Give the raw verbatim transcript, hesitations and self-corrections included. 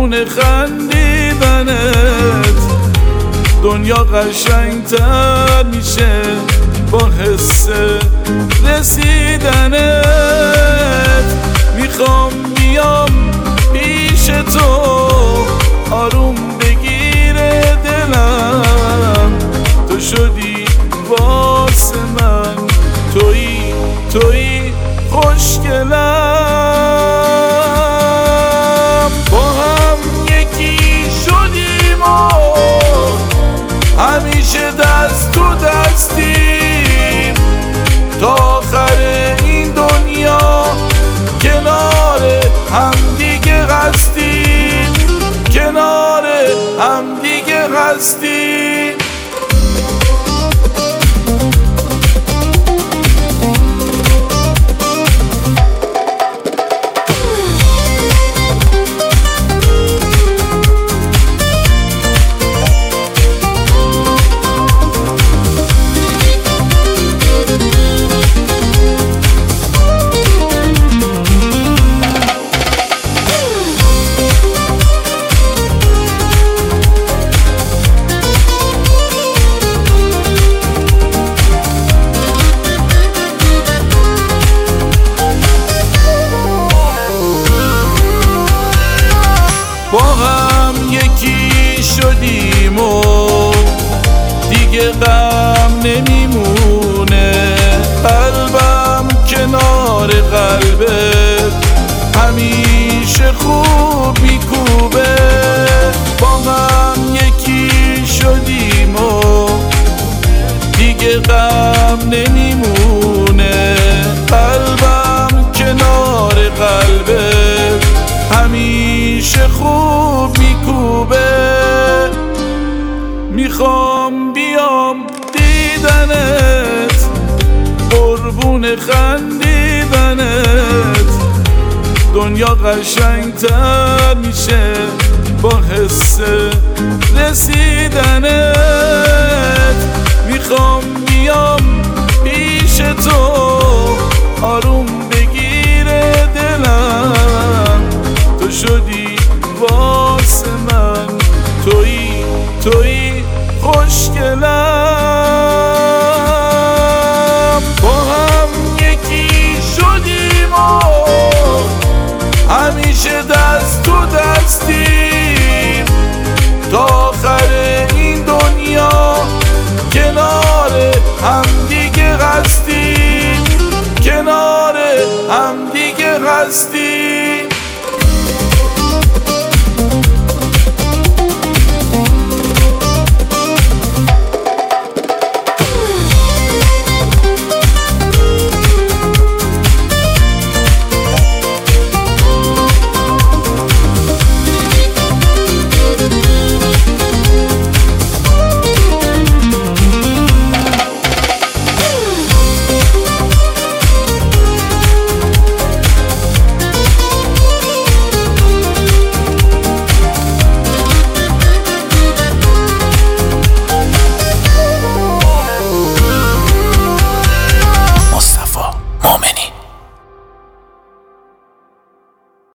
قربون خندیدنت دنیا قشنگتر میشه با حس رسیدنت. میخوام بیام پیش تو آروم بگیره دلم، تو شدی واسه من، تویی تویی خوشگلم. با هم یکی شدیم و همیشه دست تو دستیم تا آخر این دنیا، کنار هم دیگه هستیم، کنار هم دیگه هستیم. با هم یکی شدیم و دیگه غم نمیمونه، قلبم کنار قلبت همیشه خوب میکوبه. با هم یکی شدیم و دیگه غم نمیمونه، قلبم کنار قلبت همیشه خوب میکوبه. میخوام بیام دیدنت قربون خندیدنت دنیا قشنگتر میشه با حس رسیدنت. میخوام بیام پیش تو آروم بگیره دلم، تو شدی واسه من، تویی تویی خوشگلم. با هم یکی شدیم و همیشه دست تو دستی